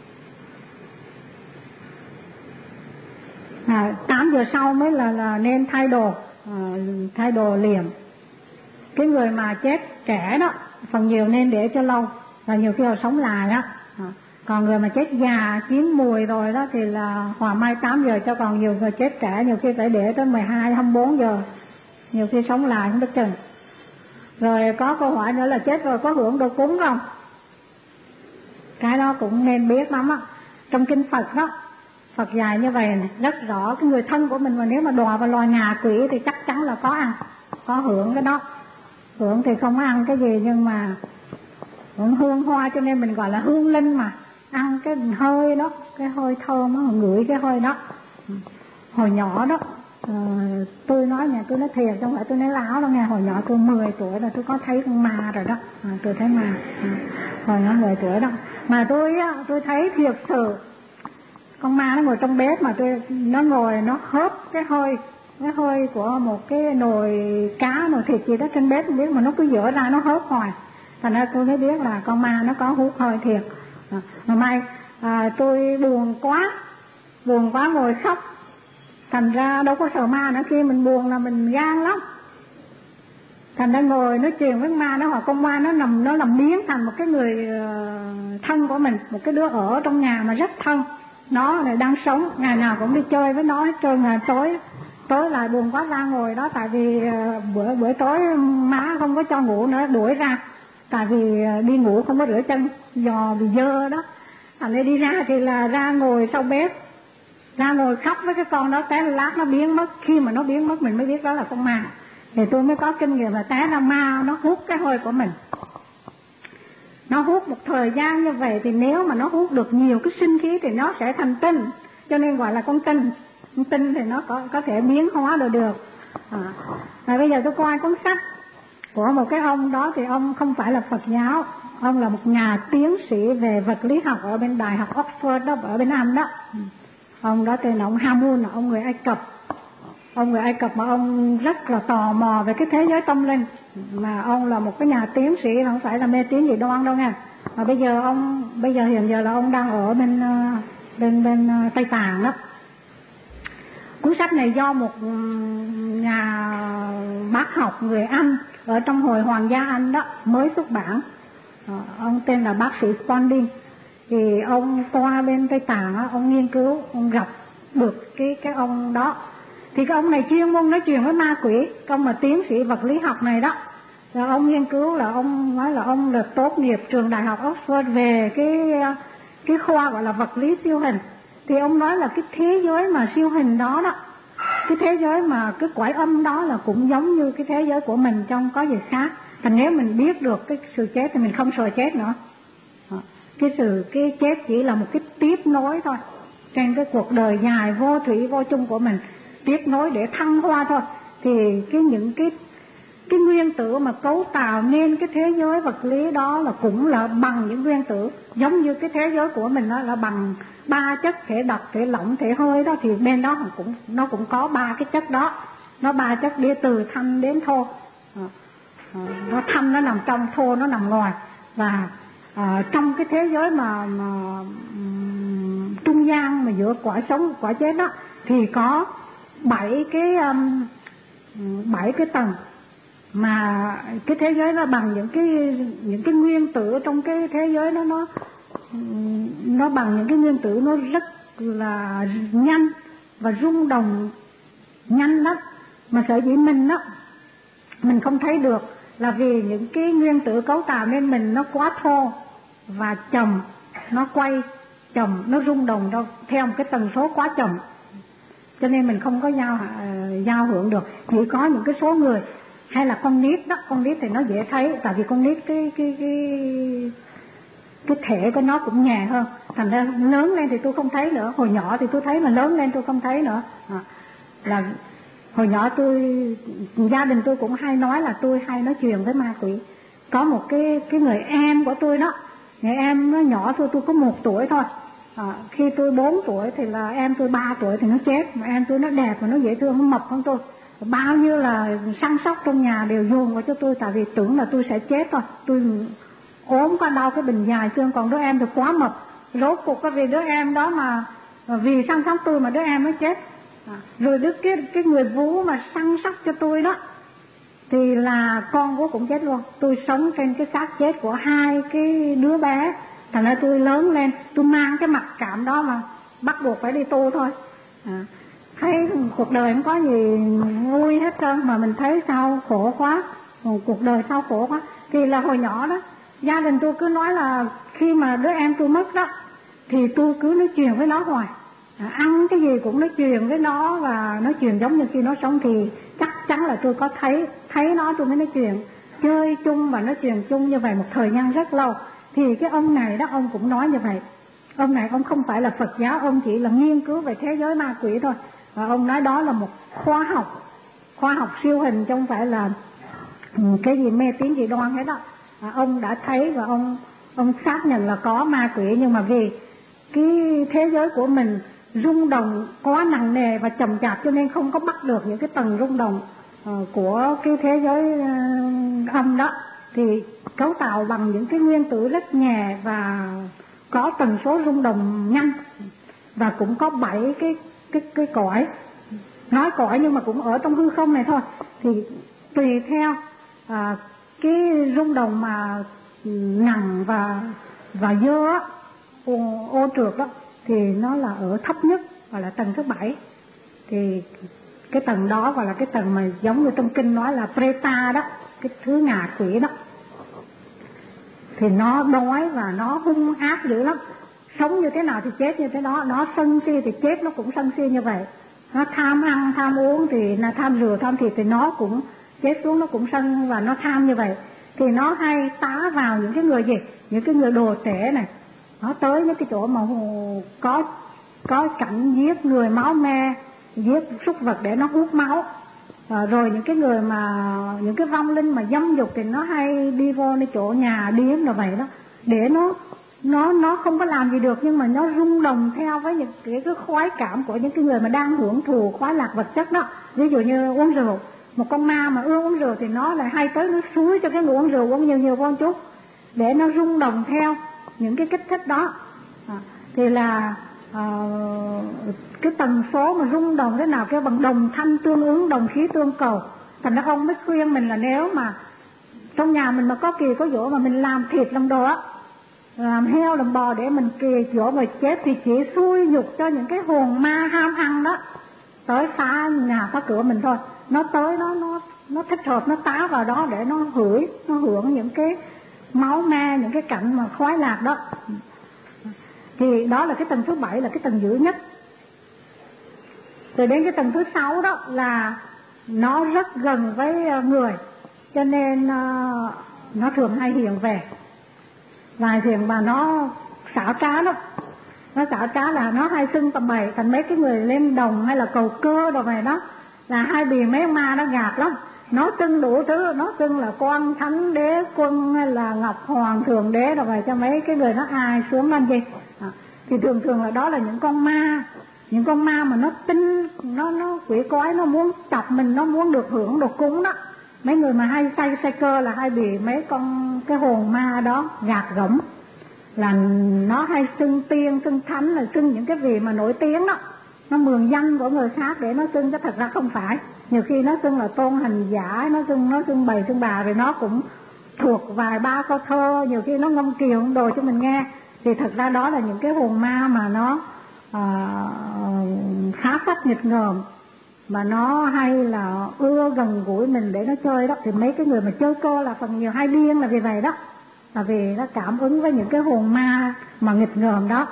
à, tám giờ sau mới là là nên thay đồ, à, thay đồ liệm. Cái người mà chết trẻ đó phần nhiều nên để cho lâu, và nhiều khi họ sống lại đó. À, còn người mà chết già chín mùi rồi đó thì là hòa mai tám giờ cho. Còn nhiều người chết trẻ nhiều khi phải để tới mười hai, hai mươi bốn giờ, nhiều khi sống lại không biết chừng. Rồi có câu hỏi nữa là chết rồi có hưởng đồ cúng không? Cái đó cũng nên biết lắm á. Trong kinh Phật đó, Phật dạy như vậy này, rất rõ cái người thân của mình mà nếu mà đọa vào loài ngạ quỷ thì chắc chắn là có ăn, có hưởng cái đó. Hưởng thì không ăn cái gì, nhưng mà hưởng hương hoa, cho nên mình gọi là hương linh mà. Ăn cái hơi đó, cái hơi thơm đó, ngửi cái hơi đó. Hồi nhỏ đó, uh, tôi nói nhà tôi nói thiệt, không phải tôi nói láo đâu nghe. Hồi nhỏ tôi mười tuổi là tôi có thấy con ma rồi đó. À, tôi thấy ma, à, hồi nhỏ mười tuổi đó. Mà tôi á, tôi thấy thiệt sự con ma nó ngồi trong bếp, mà tôi nó ngồi nó hớp cái hơi cái hơi của một cái nồi cá, nồi thịt gì đó trên bếp không biết, mà nó cứ dở ra nó hớp hoài. Thành ra tôi mới biết là con ma nó có hút hơi thiệt. À, mà may à, tôi buồn quá, buồn quá ngồi khóc. Thành ra đâu có sợ ma nữa, khi mình buồn là mình gan lắm. Thành ra ngồi nói chuyện với ma nó, hoặc con ma nó nằm nó làm biến thành một cái người uh, thân của mình, một cái đứa ở trong nhà mà rất thân. Nó này đang sống, ngày nào cũng đi chơi với nó hết trơn. Ngày tối tối lại buồn quá ra ngồi đó, tại vì uh, bữa bữa tối má không có cho ngủ nữa, đuổi ra. Tại vì uh, đi ngủ không có rửa chân, dò bị dơ đó. Thành ra đi ra thì là ra ngồi sau bếp, ra ngồi khóc với cái con đó. Té lát nó biến mất, khi mà nó biến mất mình mới biết đó là con ma. Thì tôi mới có kinh nghiệm là té ra ma nó hút cái hơi của mình. Nó hút một thời gian như vậy thì nếu mà nó hút được nhiều cái sinh khí thì nó sẽ thành tinh, cho nên gọi là con tinh. Con tinh thì nó có có thể biến hóa được được. À, và bây giờ tôi coi cuốn sách của một cái ông đó, thì ông không phải là Phật giáo, ông là một nhà tiến sĩ về vật lý học ở bên Đại học Oxford đó, ở bên Anh đó. Ông đó tên là ông Hamun, ông người Ai Cập. Ông người Ai Cập mà ông rất là tò mò về cái thế giới tâm linh. Mà ông là một cái nhà tiến sĩ, không phải là mê tín dị đoan đâu nha. Mà bây giờ ông, bây giờ hiện giờ là ông đang ở bên bên bên Tây Tạng đó. Cuốn sách này do một nhà bác học người Anh ở trong hồi Hoàng gia Anh đó mới xuất bản. Ông tên là bác sĩ Sponding. Thì ông qua bên Tây Tạng, ông nghiên cứu, ông gặp được cái cái ông đó. Thì cái ông này chuyên môn nói chuyện với ma quỷ, cái ông mà tiến sĩ vật lý học này đó. Rồi ông nghiên cứu là ông nói là ông được tốt nghiệp trường đại học Oxford về cái cái khoa gọi là vật lý siêu hình. Thì ông nói là cái thế giới mà siêu hình đó đó, cái thế giới mà cái cõi âm đó là cũng giống như cái thế giới của mình, trong có gì khác. Thành nếu mình biết được cái sự chết thì mình không sợ chết nữa. Cái sự cái chết chỉ là một cái tiếp nối thôi trên cái cuộc đời dài vô thủy vô chung của mình, tiếp nối để thăng hoa thôi. Thì cái những cái cái nguyên tử mà cấu tạo nên cái thế giới vật lý đó là cũng là bằng những nguyên tử giống như cái thế giới của mình, đó là bằng ba chất thể độc, thể lỏng, thể hơi đó. Thì bên đó cũng nó cũng có ba cái chất đó, nó ba chất đi từ thanh đến thô. à, à, nó thanh nó nằm trong, thô nó nằm ngoài. Và à, trong cái thế giới mà, mà um, trung gian mà giữa quả sống quả chết đó thì có bảy cái um, bảy cái tầng, mà cái thế giới nó bằng những cái những cái nguyên tử trong cái thế giới đó, nó nó bằng những cái nguyên tử nó rất là nhanh và rung động nhanh lắm. Mà sở dĩ mình đó mình không thấy được là vì những cái nguyên tử cấu tạo nên mình nó quá thô và chậm, nó quay chậm, nó rung động đâu theo một cái tần số quá chậm, cho nên mình không có giao uh, giao hưởng được. Chỉ có những cái số người hay là con nít đó, con nít thì nó dễ thấy, tại vì con nít cái cái cái cái thể của nó cũng nhẹ hơn, thành ra lớn lên thì tôi không thấy nữa. Hồi nhỏ thì tôi thấy mà lớn lên tôi không thấy nữa. À, là hồi nhỏ tôi, gia đình tôi cũng hay nói là tôi hay nói chuyện với ma quỷ. Có một cái cái người em của tôi đó, người em nó nhỏ tôi tôi có một tuổi thôi. À, khi tôi bốn tuổi thì là em tôi ba tuổi thì nó chết, mà em tôi nó đẹp và nó dễ thương, nó mập hơn tôi. Bao nhiêu là săn sóc trong nhà đều dồn vào cho tôi, tại vì tưởng là tôi sẽ chết thôi. Tôi ốm có đau cái bình dài xương, còn đứa em thì quá mập. Rốt cuộc có vì đứa em đó mà vì săn sóc tôi mà đứa em nó chết. À, rồi đứa cái cái người vú mà săn sóc cho tôi đó thì là con vú cũng chết luôn. Tôi sống trên cái xác chết của hai cái đứa bé. Thành ra tôi lớn lên tôi mang cái mặc cảm đó mà bắt buộc phải đi tu thôi. À, thấy cuộc đời không có gì vui hết trơn, mà mình thấy sao khổ quá, cuộc đời sao khổ quá. Thì là hồi nhỏ đó gia đình tôi cứ nói là khi mà đứa em tôi mất đó thì tôi cứ nói chuyện với nó hoài. À, ăn cái gì cũng nói chuyện với nó, và nói chuyện giống như khi nó sống. Thì chắc chắn là tôi có thấy thấy nó tôi mới nói chuyện, chơi chung và nói chuyện chung như vậy một thời gian rất lâu. Thì cái ông này đó, ông cũng nói như vậy. Ông này ông không phải là Phật giáo, ông chỉ là nghiên cứu về thế giới ma quỷ thôi. Và ông nói đó là một khoa học, khoa học siêu hình, chứ không phải là cái gì mê tín dị đoan hết đó. À, ông đã thấy và ông ông xác nhận là có ma quỷ, nhưng mà vì cái thế giới của mình rung động quá nặng nề và chậm chạp cho nên không có bắt được những cái tầng rung động uh, của cái thế giới uh, âm đó. Thì cấu tạo bằng những cái nguyên tử rất nhẹ và có tần số rung động nhanh, và cũng có bảy cái cái cái cõi. Nói cõi nhưng mà cũng ở trong hư không này thôi. Thì tùy theo à, cái rung động mà nặng và và dơ á, ô, ô trượt đó, thì nó là ở thấp nhất, gọi là tầng thứ bảy. Thì cái tầng đó gọi là cái tầng mà giống như trong kinh nói là Preta đó, cái thứ ngạ quỷ đó. Thì nó đói và nó hung ác dữ lắm, sống như thế nào thì chết như thế đó. Nó sân si thì chết nó cũng sân si như vậy. Nó tham ăn tham uống thì là tham rượu tham thịt thì nó cũng chết xuống, nó cũng sân và nó tham như vậy. Thì nó hay tá vào những cái người gì, những cái người đồ tể này. Nó tới những cái chỗ mà có có cảnh giết người máu me, giết súc vật để nó hút máu. À, rồi những cái người mà những cái vong linh mà dâm dục thì nó hay đi vôในchỗ nhà điếm là vậy đó, để nó nó nó không có làm gì được, nhưng mà nó rung động theo với những cái, cái khoái cảm của những cái người mà đang hưởng thụ khoái lạc vật chất đó. Ví dụ như uống rượu, một con ma mà ưa uống rượu thì nó lại hay tới nó xúi cho cái người uống rượu uống nhiều nhiều vô chút để nó rung động theo những cái kích thích đó. À, thì là uh, cái tần số mà rung động thế nào kêu bằng đồng thanh tương ứng, đồng khí tương cầu. Thành ra ông mới khuyên mình là nếu mà trong nhà mình mà có kỳ có dỗ mà mình làm thịt làm đồ á, làm heo làm bò để mình kì chỗ mà chết, thì chỉ xui nhục cho những cái hồn ma ham ăn đó tới phá nhà phá cửa mình thôi. Nó tới nó nó nó thích hợp, nó tá vào đó để nó hửi, nó hưởng những cái máu me, những cái cảnh mà khoái lạc đó. Thì đó là cái tầng thứ bảy, là cái tầng dữ nhất. Rồi đến cái tầng thứ sáu đó là nó rất gần với người, cho nên uh, nó thường hay hiện về. Và hiện mà nó xảo trá lắm. Nó xảo trá là nó hay xưng tầm bậy thành mấy cái người lên đồng hay là cầu cơ đồ này đó, là hay bị mấy ông ma nó gạt lắm. Nó xưng đủ thứ, nó xưng là quan thánh đế quân hay là ngọc hoàng thượng đế đồ vậy cho mấy cái người nó ai xuống làm gì. À, thì thường thường là đó là những con ma, những con ma mà nó tinh, nó nó quỷ quái, nó muốn chọc mình, nó muốn được hưởng đồ cúng đó. Mấy người mà hay say say cơ là hay bị mấy con cái hồn ma đó gạt gẫm, là nó hay xưng tiên xưng thánh, là xưng những cái vị mà nổi tiếng đó, nó mượn danh của người khác để nó xưng, chứ thật ra không phải. Nhiều khi nó xưng là tôn hành giả, nó xưng nó xưng bày xưng bà, rồi nó cũng thuộc vài ba câu thơ, nhiều khi nó ngâm kiều đồ cho mình nghe. Thì thật ra đó là những cái hồn ma mà nó uh, khá phách nghịch ngợm, mà nó hay là ưa gần gũi mình để nó chơi đó. Thì mấy cái người mà chơi cơ là phần nhiều hay điên là vì vậy đó, là vì nó cảm ứng với những cái hồn ma mà nghịch ngợm đó.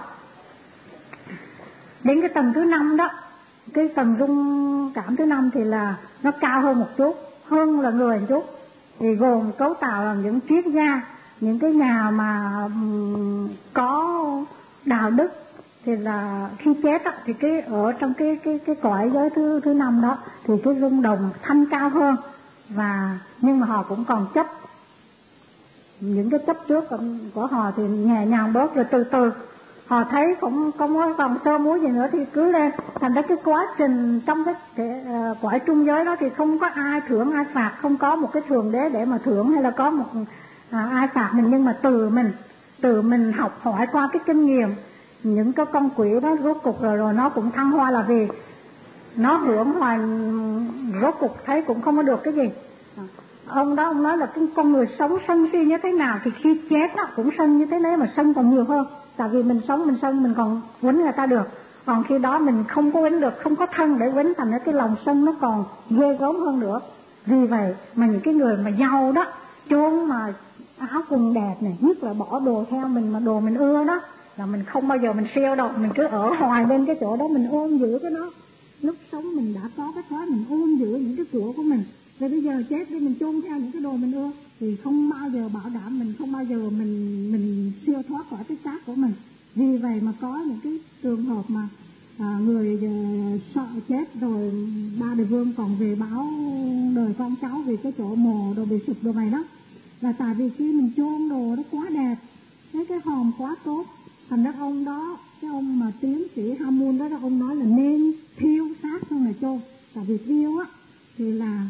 Đến cái tầng thứ năm đó, cái tầng rung cảm thứ năm thì là nó cao hơn một chút, hơn là người một chút. Thì gồm cấu tạo là những triết gia, những cái nhà mà um, có đạo đức, thì là khi chết á, thì cái ở trong cái cái cái cõi giới thứ thứ năm đó thì cái rung đồng thanh cao hơn, và nhưng mà họ cũng còn chấp, những cái chấp trước của họ thì nhẹ nhàng bớt, rồi từ từ họ thấy cũng không có còn sơ muối gì nữa thì cứ lên. Thành ra cái quá trình trong cái, cái uh, cõi trung giới đó thì không có ai thưởng ai phạt, không có một cái thượng đế để mà thưởng hay là có một uh, ai phạt mình, nhưng mà từ mình từ mình học hỏi qua cái kinh nghiệm những cái con quỷ đó, rốt cục rồi rồi nó cũng thăng hoa, là vì nó hưởng hoài, rốt cục thấy cũng không có được cái gì. Ông đó ông nói là cái con người sống sân si như thế nào thì khi chết nó cũng sân như thế đấy, mà sân còn nhiều hơn. Tại vì mình sống mình sân mình còn quýnh người ta được, còn khi đó mình không có quýnh được, không có thân để quýnh, thành ra cái lòng sân nó còn ghê gớm hơn nữa. Vì vậy mà những cái người mà giàu đó, chôn mà áo quần đẹp này, nhất là bỏ đồ theo mình mà đồ mình ưa đó, là mình không bao giờ mình siêu đâu, mình cứ ở hoài bên cái chỗ đó, mình ôm giữ cái đó. Lúc sống mình đã có cái thói mình ôm giữ những cái của của mình, rồi bây giờ chết đi mình chôn theo những cái đồ mình ưa, thì không bao giờ bảo đảm mình, không bao giờ mình mình siêu thoát khỏi cái xác của mình. Vì vậy mà có những cái trường hợp mà à, người uh, sợ chết rồi ba đời vương còn về báo đời con cháu vì cái chỗ mồ đồ bị sụp đồ này đó, là tại vì khi mình chôn đồ nó quá đẹp, thấy cái hòm quá tốt, thành ra ông đó, cái ông mà tiến sĩ Hamun đó, ông nói là nên thiêu xác xong rồi chôn. Tại vì thiêu á thì là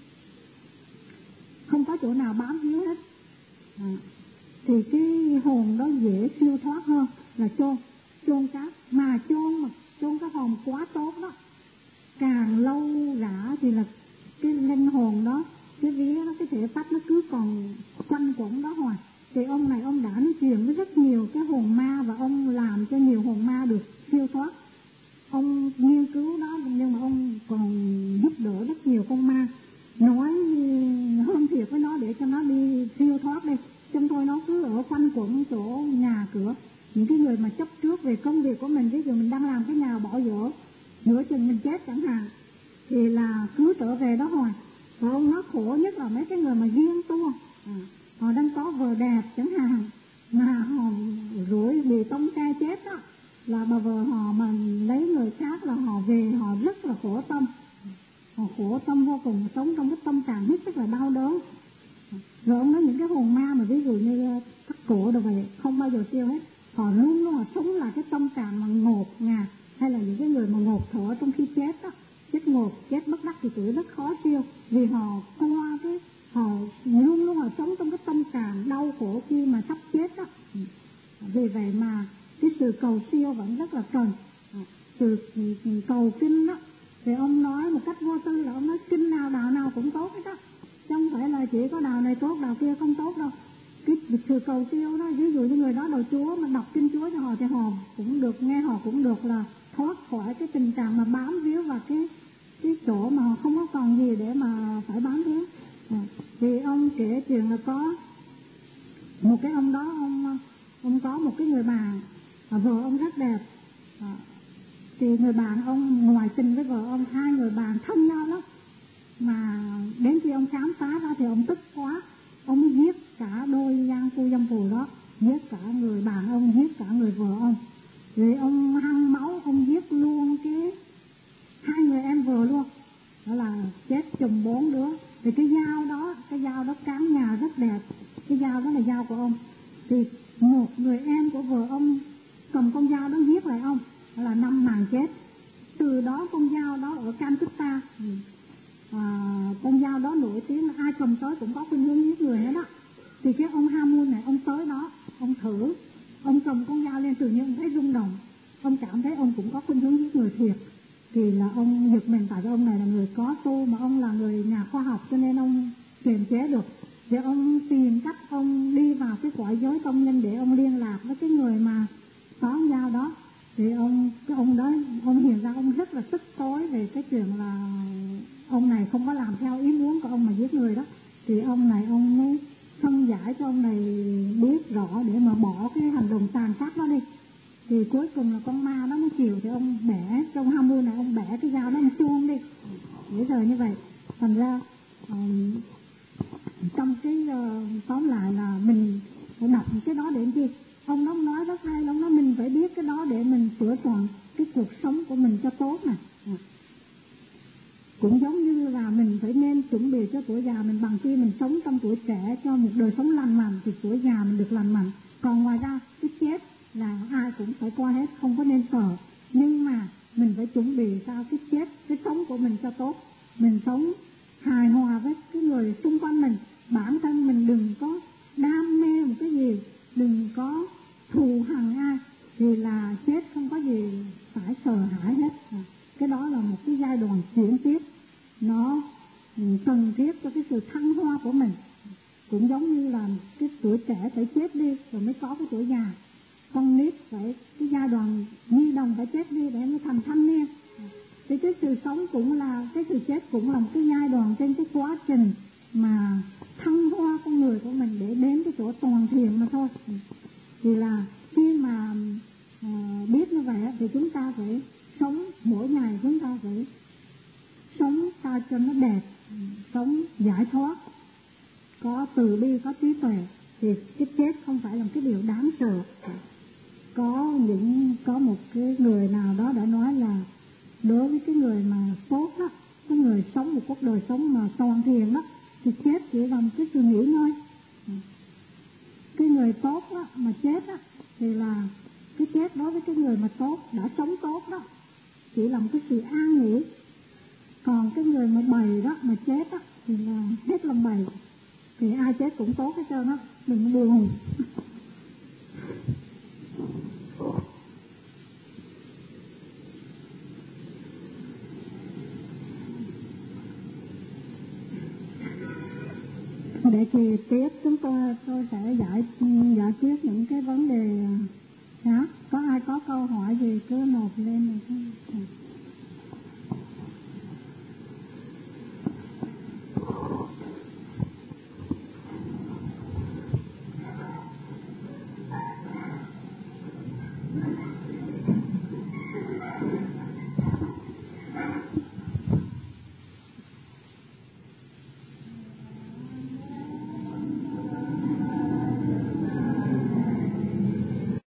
không có chỗ nào bám víu hết, à, thì cái hồn đó dễ siêu thoát hơn là chôn chôn cát. Mà chôn mà chôn cái hồn quá tốt đó, càng lâu rã thì là cái linh hồn đó, cái vía đó, cái thể phách nó cứ còn quanh quẩn đó hoài. Thì ông này ông đã nói chuyện với rất nhiều cái hồn ma, và ông làm cho nhiều hồn ma được siêu thoát. Ông nghiên cứu đó, nhưng mà ông còn giúp đỡ rất nhiều con ma, nói hơn thiệt với nó để cho nó đi siêu thoát đi. Trong thôi nó cứ ở quanh quẩn chỗ nhà cửa. Những cái người mà chấp trước về công việc của mình, ví dụ mình đang làm cái nhà bỏ dở, nửa chừng mình chết chẳng hạn, thì là cứ trở về đó hoài. Và ông nó khổ nhất là mấy cái người mà riêng tu, à, họ đang có vợ đẹp chẳng hạn, mà họ rủi bị tông xe chết đó, là bà vợ họ mà lấy người khác là họ về họ rất là khổ tâm, họ khổ tâm vô cùng, sống trong cái tâm trạng hết sức là đau đớn. Rồi ông nói những cái hồn ma mà ví dụ như thắt cổ đồ vậy không bao giờ tiêu hết, họ luôn luôn họ sống là cái tâm trạng mà ngột ngạt, hay là những cái người mà ngột thở trong khi chết đó, chết ngột, chết bất đắc thì tuổi rất khó siêu, vì họ qua cái họ luôn luôn họ sống trong cái tâm trạng đau khổ khi mà sắp chết đó. Vì vậy mà cái sự cầu siêu vẫn rất là cần. Sự cầu kinh đó thì ông nói một cách vô tư, là ông nói kinh nào đạo nào cũng tốt hết đó, chứ không phải là chỉ có đạo này tốt đạo kia không tốt đâu. cái sự cầu siêu đó, ví dụ như người đó đầu Chúa mà đọc kinh Chúa cho họ thì họ cũng được, nghe họ cũng được là thoát khỏi cái tình trạng mà bám víu vào cái cái chỗ mà họ không có còn gì để mà phải bám víu. À, thì ông kể chuyện là có một cái ông đó, ông ông có một cái người bạn, à, vợ ông rất đẹp, à, thì người bạn ông ngoại tình với vợ ông, hai người bạn thân nhau lắm, mà đến khi ông khám phá ra thì ông tức quá, ông giết cả đôi gian phu dâm phụ đó, giết cả người bạn ông, giết cả người vợ ông, rồi ông hăng máu, ông giết luôn cái hai người em vợ luôn, đó là chết chùm bốn đứa. Thì cái dao đó, cái dao đó cán nhà rất đẹp, cái dao đó là dao của ông, thì một người em của vợ ông cầm con dao đó giết lại ông, đó là năm nàng chết. Từ đó con dao đó ở Calcutta, à, con dao đó nổi tiếng là ai cầm tới cũng có khuynh hướng giết người hết đó. Thì cái ông Hamun này, ông tới đó, ông thử, ông cầm con dao lên, tự nhiên ông thấy rung động, ông cảm thấy ông cũng có khuynh hướng giết người thiệt. Thì là ông giật mình, tại vì ông này là người có tu, mà ông là người nhà khoa học cho nên ông kiềm chế được. Thì ông tìm cách ông đi vào cái cõi giới tâm linh để ông liên lạc với cái người mà có con dao đó. Thì ông cái ông đó, ông hiện ra ông rất là tức tối về cái chuyện là ông này không có làm theo ý muốn của ông mà giết người đó. Thì ông này ông mới phân giải cho ông này biết rõ để mà bỏ cái hành động tàn sát đó đi. Thì cuối cùng là con ma nó mới chịu, thì ông bẻ, trong Hamun này ông bẻ cái dao đó, ông chuông đi. Bây giờ như vậy, thành ra um, trong cái uh, tóm lại là mình phải đọc cái đó để làm chi. Ông đó nói rất hay, ông nói mình phải biết cái đó để mình sửa soạn cái cuộc sống của mình cho tốt nè. À. Cũng giống như là mình phải nên chuẩn bị cho tuổi già mình bằng khi mình sống trong tuổi trẻ cho một đời sống lành mạnh, thì tuổi già mình được lành mạnh. Còn ngoài ra cái chết là ai cũng phải qua hết, không có nên sợ. Nhưng mà mình phải chuẩn bị sao cái chết, cái sống của mình cho tốt. Mình sống hài hòa với cái người xung quanh mình. Bản thân mình đừng có đam mê một cái gì, đừng có thù hằn ai, thì là chết không có gì phải sợ hãi hết. Cái đó là một cái giai đoạn chuyển tiếp, nó cần thiết cho cái sự thăng hoa của mình. Cũng giống như là cái tuổi trẻ phải chết đi rồi mới có cái tuổi già. Con nít phải, cái giai đoạn nhi đồng phải chết đi để mới thành thanh niên. Thì cái sự sống cũng là, cái sự chết cũng là một cái giai đoạn trên cái quá trình mà thăng hoa con người của mình để đến cái chỗ toàn thiện mà thôi. Thì là khi mà uh, biết như vậy thì chúng ta phải sống mỗi ngày, chúng ta phải sống sao cho nó đẹp, sống giải thoát, có từ bi, có trí tuệ, thì cái chết không phải là cái điều đáng sợ. Có những có một cái người nào đó đã nói là đối với cái người mà tốt đó, cái người sống một cuộc đời sống mà toàn thiện đó, thì chết chỉ là một cái sự nghỉ ngơi. Cái người tốt đó mà chết đó, thì là cái chết đối với cái người mà tốt, đã sống tốt đó, chỉ là một cái sự an nghỉ. Còn cái người mà bầy đó mà chết đó thì là hết lòng bầy, thì ai chết cũng tốt hết trơn á, đừng có buồn. Để chi tiết chúng tôi tôi sẽ giải giải quyết những cái vấn đề khác. Có ai có câu hỏi gì cứ nộp lên này.